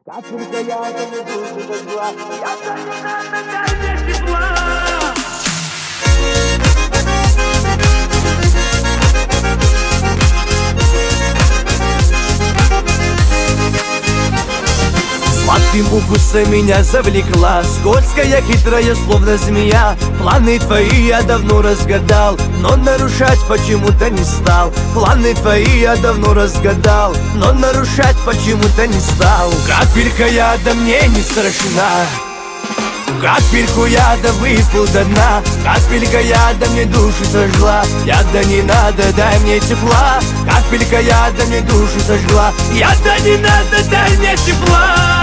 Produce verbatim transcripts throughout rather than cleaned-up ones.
Капелька яда мне душу зажгла. Я то не надо, дай мне тепла. Сладким укусом меня завлекла, скользкая, хитрая, словно змея. Планы твои я давно разгадал, но нарушать почему-то не стал. Планы твои я давно разгадал, но нарушать почему-то не стал. Капелька яда мне не страшна, капельку яда выпил до дна. Капелька яда мне душу сожгла. Яда не надо, дай мне тепла. Капелька яда мне душу сожгла. Яда не надо, дай мне тепла.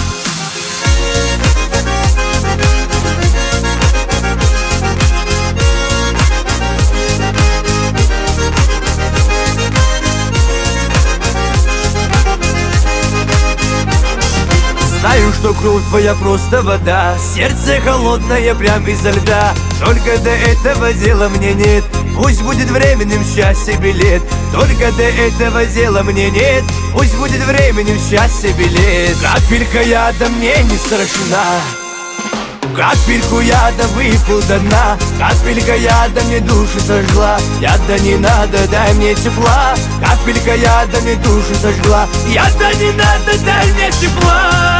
Знаю, что кровь твоя просто вода, сердце холодное прям изо льда. Только до этого дела мне нет, пусть будет временным счастье билет. Только до этого дела мне нет, пусть будет временным счастье билет. Капелька яда мне не страшна, капельку яда выпил до дна. Капелька яда мне душу сожгла. Яда не надо, дай мне тепла. Капелька яда мне душу сожгла. Яда не надо, дай мне тепла.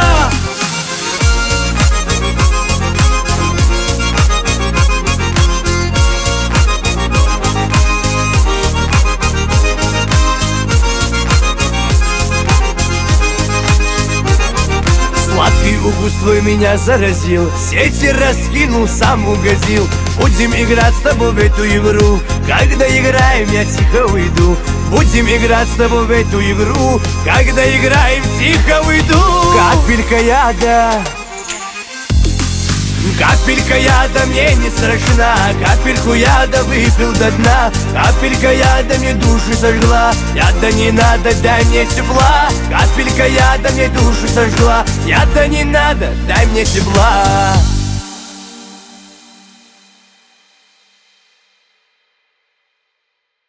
Сладкий укус твой меня заразил, сети раскинул, сам угодил. Будем играть с тобой в эту игру, когда играем, я тихо уйду. Будем играть с тобой в эту игру, когда играем, тихо уйду. Капелька яда, капелька яда мне не страшна. Капельку яда выпил до дна. Капелька яда мне душу сожгла. Яда не надо, дай мне тепла. Капелька яда мне душу сожгла. Яда не надо, дай мне тепла.